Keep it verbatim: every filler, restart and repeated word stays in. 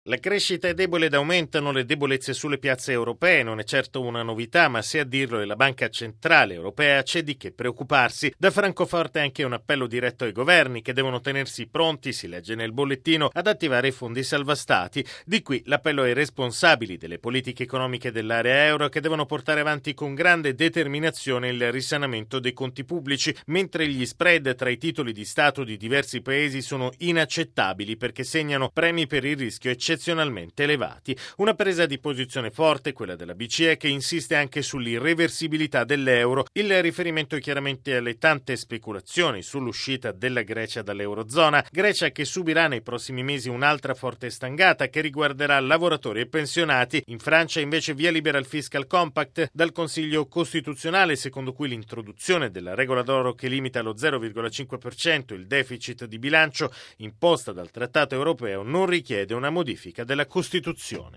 La crescita è debole ed aumentano le debolezze sulle piazze europee, non è certo una novità, ma se a dirlo è la Banca Centrale Europea c'è di che preoccuparsi. Da Francoforte anche un appello diretto ai governi che devono tenersi pronti, si legge nel bollettino, ad attivare i fondi salva stati. Di qui l'appello ai responsabili delle politiche economiche dell'area euro che devono portare avanti con grande determinazione il risanamento dei conti pubblici, mentre gli spread tra i titoli di Stato di diversi paesi sono inaccettabili perché segnano premi per il rischio eccezionale eccezionalmente elevati. Una presa di posizione forte, quella della B C E, che insiste anche sull'irreversibilità dell'euro. Il riferimento è chiaramente alle tante speculazioni sull'uscita della Grecia dall'Eurozona, Grecia che subirà nei prossimi mesi un'altra forte stangata che riguarderà lavoratori e pensionati. In Francia invece via libera al Fiscal Compact dal Consiglio Costituzionale, secondo cui l'introduzione della regola d'oro che limita allo zero virgola cinque per cento il deficit di bilancio imposta dal Trattato europeo non richiede una modifica della Costituzione.